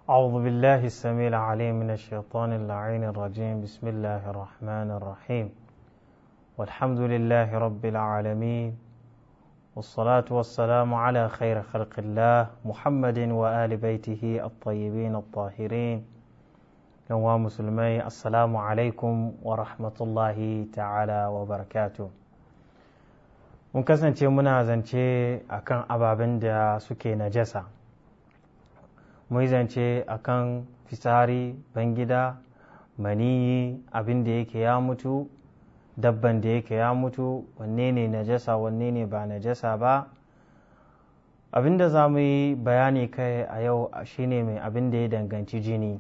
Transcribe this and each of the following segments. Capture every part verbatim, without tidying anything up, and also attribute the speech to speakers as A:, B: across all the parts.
A: أعوذ بالله السميع العليم من الشيطان اللعين الرجيم. بسم الله الرحمن الرحيم. والحمد لله رب العالمين، والصلاة والسلام على خير خلق الله محمد وآل بيته الطيبين الطاهرين. يا مسلمي، السلام عليكم ورحمة الله تعالى وبركاته. mun kasance muna zance akan ababen da suke najasa. Mun zance akan fisari, bangida, maniyi, abin da yake ya mutu, dabban da yake ya mutu, wanne ne najasa wanne ne ba najasa ba. Abin da za mu yi bayani kai a yau shine mai abin da ya danganci jini.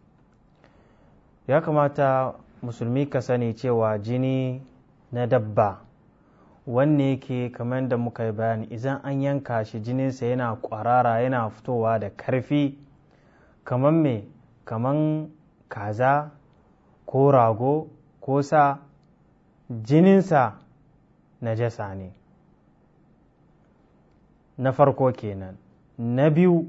A: Ya kamata musulmi ka sani cewa jini na dabba wanne yake kamar da muka yi bayani, idan an yanka shi jininsa yana kwarara yana fitowa da karfi kamar me kamar kaza ko rago ko sa, jininsa najasa ne. Na farko kenan. Na biyu,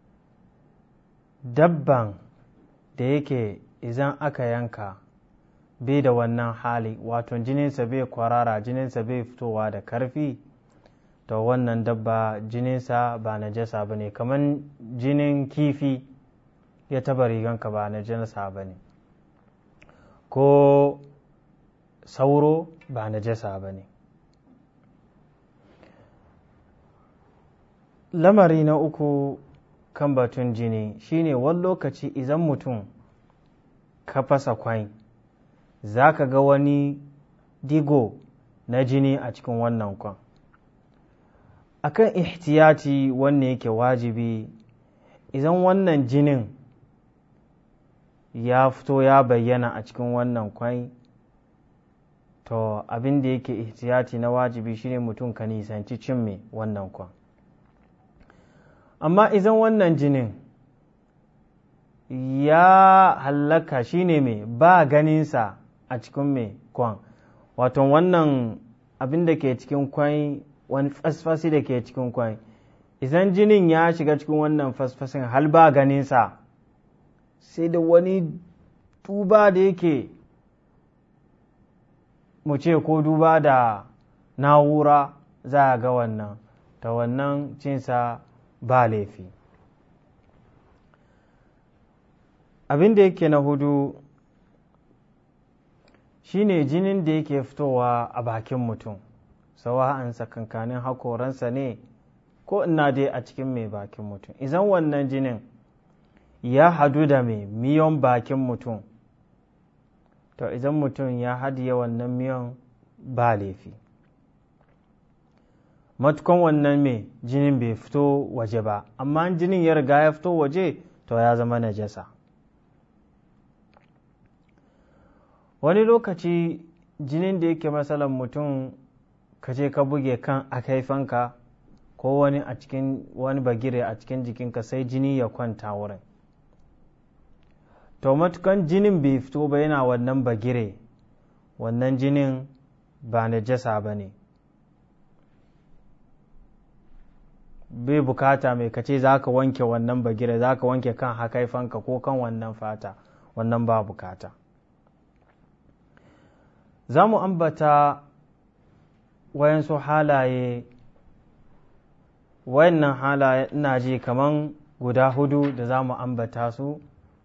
A: dabban da yake idan aka yanka bai da wannan hali, wato jininsa bai kwarara jininsa bai fitowa da karfi, to wannan dabba jininsa ba najasa ba ne. kamar jinin kifi ya taba riganka ba najasa ba ne, ko sauro ba najasa ba ne. Lamari na uku kan batun jini shine wani lokaci idan mutum ka fasa kwai za ka ga wani digo na jini a cikin wannan kwan. Akan ihtiyati wanne yake wajibi, idan wannan jinin ya fito ya bayyana a cikin wannan kwai, to abin da yake ihtiyati na wajibi shine mutum ka nisanci cin mai wannan kwan. Amma idan wannan jinin ya hallaka shine mai ba ganinsa a cikin mai kwan, wato wannan abin da ke cikin kwai, wani fasfasi da ke cikin kwai, idan jinin ya shiga cikin wannan fasfasin hal ba ganinsa, sai da wani duba da yake mu ce ko duba da na'ura za a ga wannan, ta wannan cinsa ba laifi. Abin da yake na hudu shine jinin da yake fitowa a bakin mutum, sawa'an sakankanin hakoransa ne ko ina dai a cikin mai bakin mutum. Idan wannan jinin ya hadu da mai miyon bakin mutum, to idan mutum ya hadiye wannan miyon ba laifi, matukan wannan mai jinin bai fito waje ba. Amma jinin ya riga ya fito waje, to ya zama najasa. Wani lokaci jinin da yake matsalan mutum ka je ka buge kan akaifanka ko wani a cikin wani bagire a cikin jikinka, sai jini ya kwanta wurin, to matukan jinin bai fito ba yana wannan bagire, wannan jinin ba najasa ba ne. Bai bukata mai kace za ka wanke wannan bagire, za ka wanke kan hakaifanka ko kan wannan fata, wannan ba bukata. Za mu ambata wayansu halaye, wayannan halaye ina ji kaman guda hudu da za mu ambata su.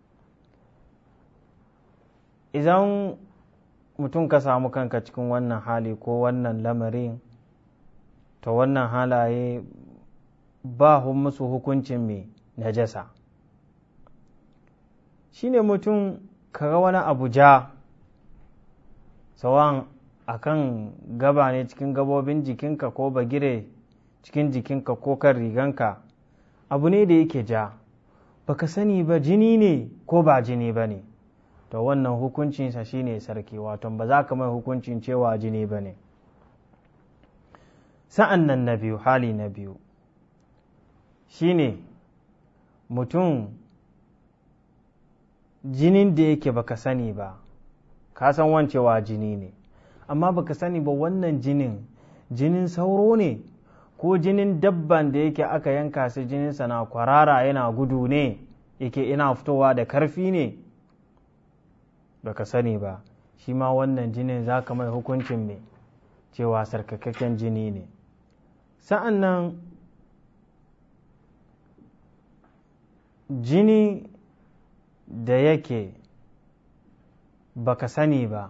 A: Idan mutum ka samu kanka cikin wannan hali ko wannan lamarin, to wannan halaye ba musu hukuncin mai najasa. Shine mutum kaga wani abu ja, sawan akan gaba ne cikin gabobin jikinka ko bagire cikin jikinka ko kan riganka, abu ne da yake ja, baka sani ba jini ne ko ba jini ba ne, to wannan hukuncinsa shine sarki, wato ba za ka mai hukuncin cewa jini ba ne. Sa'an nan na biyu, hali na biyu shine mutum jinin da yake baka sani ba, ka san wancewa jini ne, amma baka sani ba wannan jinin jinin sauro ne ko jinin dabban da yake aka yanka su jininsa na kwarara yana gudu ne, yake ina fitowa da karfi ne baka sani ba, shi ma wannan jinin za ka mai hukuncin mai cewa sarkakakken jini ne. sa'an nan jini da yake baka sani ba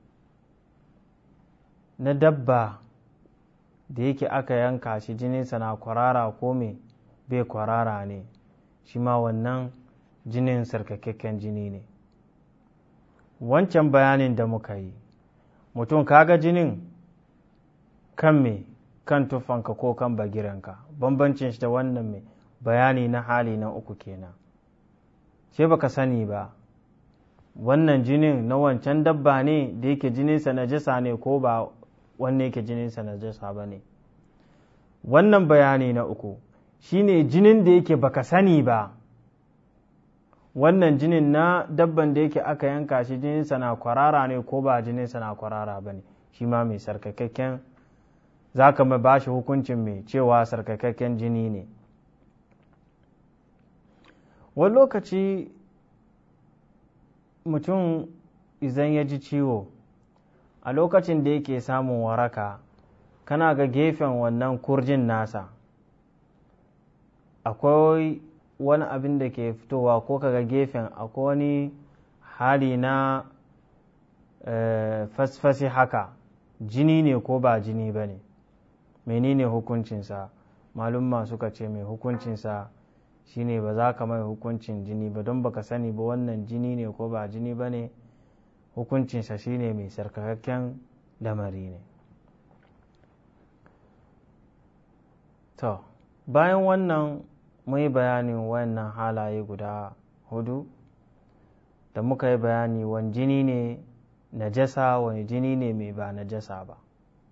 A: na dabba da yake aka yanka shi jininsa na kwarara ko me bai kwarara ne, shi ma wannan jinin sarkakakken jini ne. Wancan bayanin da muka yi, mutum kaga jinin kan me kan tufanka ko kan bagiranka, bambancin shi da wannan me bayani na hali na uku kenan. Sai baka sani ba wannan jinin na wancan dabba ne da yake jininsa najasa ne ko ba wanne yake jininsa najasa ba ne. Wannan bayani na uku shine jinin da yake baka sani ba, wannan jinin na dabban da yake aka yanka shi jininsa na kwarara ne ko ba jininsa na kwarara ba ne, shi ma mai sarkakakken za ka mai ba shi hukuncin mai cewa sarkakakken jini ne. Wani lokaci mutum idan ya ji ciwo a lokacin da yake samun waraka, kana ga gefen wannan kurjin nasa akwai wani abin da ke fitowa, ko kaga gefen akwai wani hali na e, fasfasi haka, jini ne ko ba jini ba ne, menene hukuncinsa? Malumma suka ce mai hukuncinsa shine ba za ka mai hukuncin jini ba, don baka sani ba wannan jini ne ko ba jini ba ne, hukuncinsa shine mai sarkakakken lamari ne. To, bayan wannan mun yi bayanin wannan halaye guda hudu da muka yi bayani, wani jini ne najasa, wani jini ne mai ba najasa ba.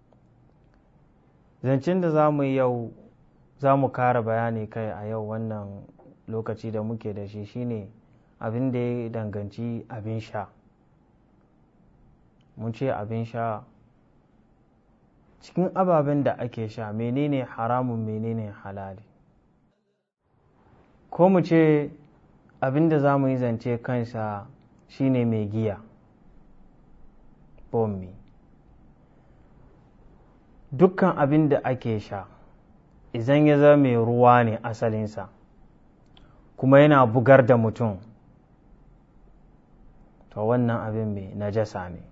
A: Zancen da za mu yi yau, za mu kara bayani kai a yau wannan lokaci da muke da shi, shine abin da ya danganci abin sha. Mun ce abin sha, cikin ababen da ake sha menene haramun menene halali, ko mu ce abin da za mu yi zance kansa shine mai giya, bommi. Dukkan abin da ake sha idan ya zama mai ruwa ne asalinsa kuma yana bugar da mutum, to wannan abin mai najasa ne.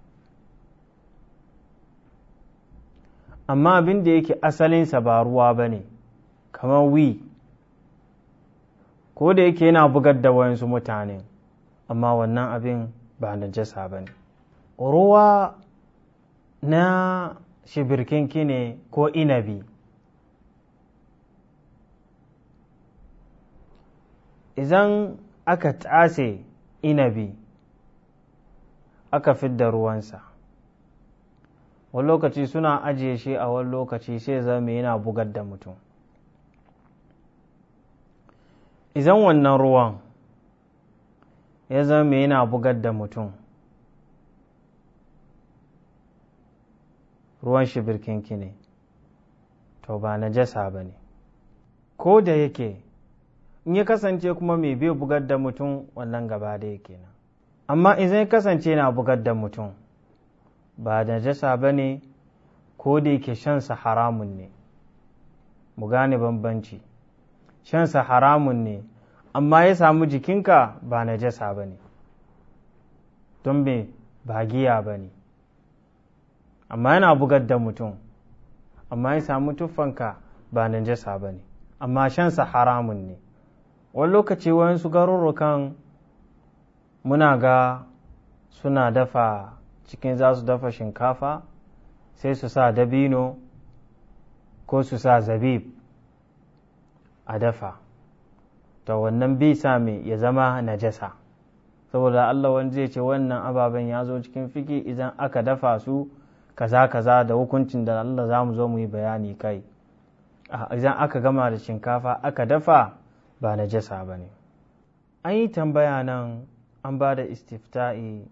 A: Amma abin da yake asalinsa ba ruwa ba ne, kamar wi, ko da yake yana bugar da wayansu mutane, amma wannan abin ba najasa ba ne. Ruwa na shibirkinki ne ko inabi, idan aka tase inabi aka fidda ruwansa, wani lokaci suna ajiye shi a wani lokaci sai zama yana bugar da mutum. Idan wannan ruwan ya zama yana bugar da mutum, ruwan shibirkinki ne, to ba najasa ba ne. Ko da yake in ya kasance kuma mai bai bugar da mutum, wannan gaba da yake nan. Amma idan ya kasance na bugar da mutum, ba najasa ba ne, ko da yake shansa haramun ne. Mu gane bambanci, shansa haramun ne, amma ya samu jikinka ba najasa ba ne, don me ba giya ba ne. Amma yana bugar da mutum, amma ya samu tuffanka ba najasa ba ne, amma shansa haramun ne. Wani lokaci wayansu garurrukan muna ga suna dafa, cikin za su dafa shinkafa sai su sa dabino ko su sa zabib a dafa, to wannan bai sa mai ya zama najasa, saboda Allah wani zai ce wannan ababen ya zo cikin fiki idan aka dafa su kaza kaza da hukuncin da Allah za mu zo mu yi bayani kai. Idan aka gama da shinkafa aka dafa ba najasa ba ne. An yi tambaya nan, an ba da istifta'i,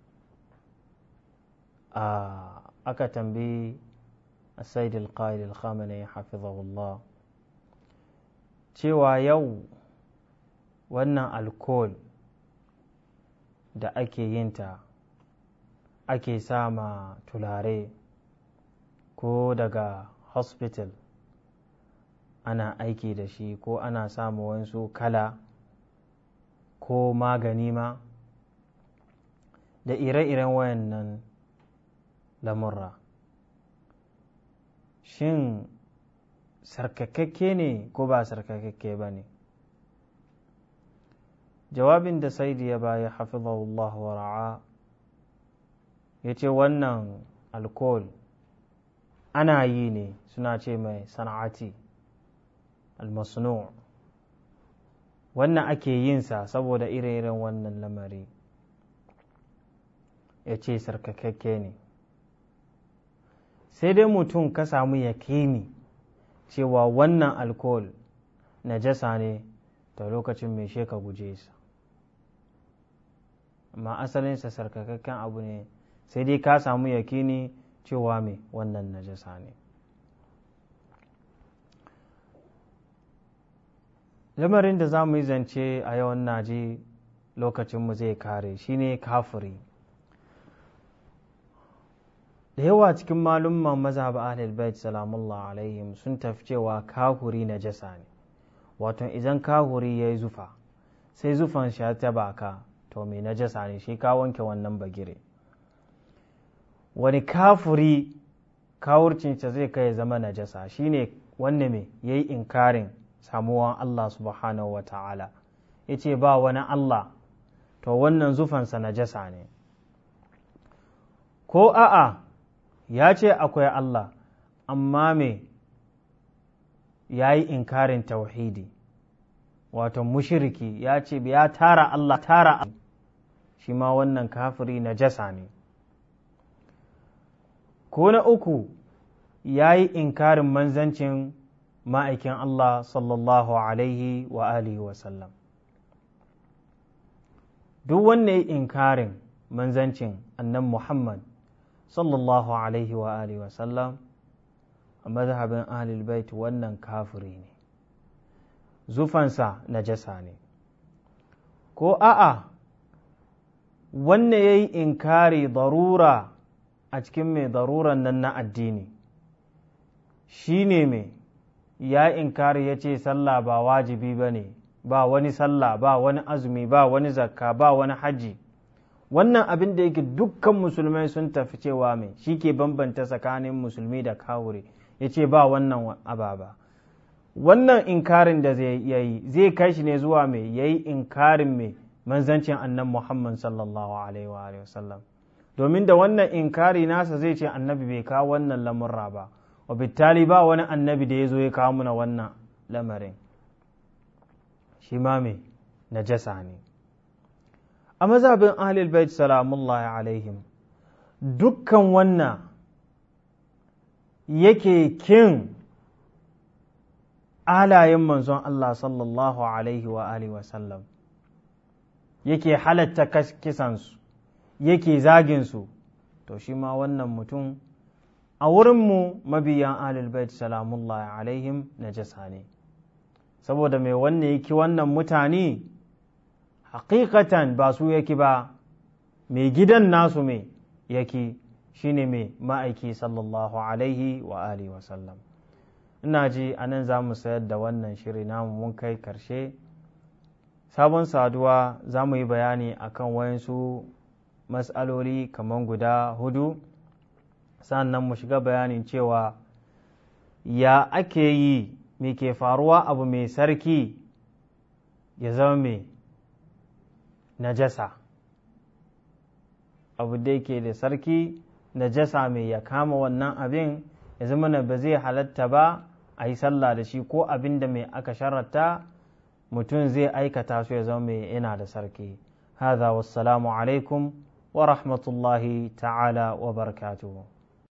A: aka tambayi Sayyid al-Qaid al-Khamenei hafizahullah cewa yau wannan alkohol da ake yinta ake sama tulare ko daga hospital ana aiki da shi ko ana samu wasu kala ko magani ma da ire-iren wayannan lamurra, shin sarkakakke ne ko ba sarkakakke ba ne? Jawabin da saidi ya baya hafizahullah wa ra'a ya ce wannan alkohol ana yi ne, suna ce mai sana'ati almasnu' wannan ake yinsa saboda ire-iren wannan lamari, ya ce sarkakakke ne. Sai dai mutum ka samu yakini cewa wannan alkohol najasa ne, ta lokacin mai sheka guje sa, amma asalinsa sarkakakken abu ne, sai dai ka samu yakini cewa mai wannan najasa ne. Lamarin da za mu yi zance a yawan naji lokacinmu zai kare shine kafiri. Da yawa cikin malumman mazhab ahlul bait salamullah alaihim sun tafi cewa kahuri najasa ne, wato idan kahuri yayi zufa sai zufan shi ta baka to mai najasa ne, shi ka wanke wannan bagire. Wani kafuri kawurcinsa zai kai zama najasa shine wanne mai yayi inkarin samuwan Allah subhanahu wa ta'ala, ya ce ba wani Allah, to wannan zufansa najasa ne. Ko a'a ya ce akwai Allah amma me ya yi inkarin tauhidi, wato mushiriki ya ce ya tara Allah tara, shi ma wannan kafiri najasa ne. Ko na uku ya yi inkarin manzancin ma'aikin Allah sallallahu alaihi wa alihi wa sallam. Duk wanda ya inkarin manzancin annan Muhammad sallallahu alaihi wa alihi wa sallam a mazhabin ahlul bait wannan kafiri ne, zufansa najasa ne. Ko a'a wanne ya yi inkari darura a cikin mai daruran nan na addini, shi ne mai ya inkari ya ce sallah ba wajibi ba ne, ba wani sallah, ba wani azumi, ba wani zakka, ba wani haji. Wannan abin da yake dukkan musulmai sun tafi cewa mai shi ke bambanta tsakanin musulmi da kawure, ya ce ba wannan ababa. Wannan inkarin da zai yi zai kai shi ne zuwa mai ya yi inkarin mai manzancin annan Muhammad sallallahu alaihi wa sallam, domin da wannan inkari nasa zai ce annabi bai kawo wannan lamurra ba, wa bittali ba wani annabi da ya zo ya kawo muna wannan lamarin, shi ma mai najasa ne. A mazhabin ahlul bait salamullahi alaihim dukkan wannan yake kin alayen manzon Allah sallallahu alaihi wa alihi wa sallam, yake halatta kisansu, yake zaginsu, to shi ma wannan mutum a wurinmu mabiyan ahlul bait salamullahi alaihim najasa ne. Saboda mai wanne yake wannan mutane hakikatan ba su yake ba, mai gidan nasu mai yake shine mai ma'aiki sallallahu alaihi wa alihi wa sallam. Ina ji anan za mu sayar da wannan shiri namu, mun kai karshe. Sabon saduwa za mu yi bayani akan wayansu mas'aloli kaman guda hudu, sannan mu shiga bayanin cewa ya ake yi, me ke faruwa abu mai sarki ya zama mai najasa, abu da yake da sarki najasa mai ya kama wannan abin ya zama na ba zai halatta ba a yi sallah da shi, ko abin da mai aka sharata mutum zai aikata su ya zama mai yana da sarki. Hadha wassalamu alaikum wa rahmatullahi ta'ala wa barakatuhu.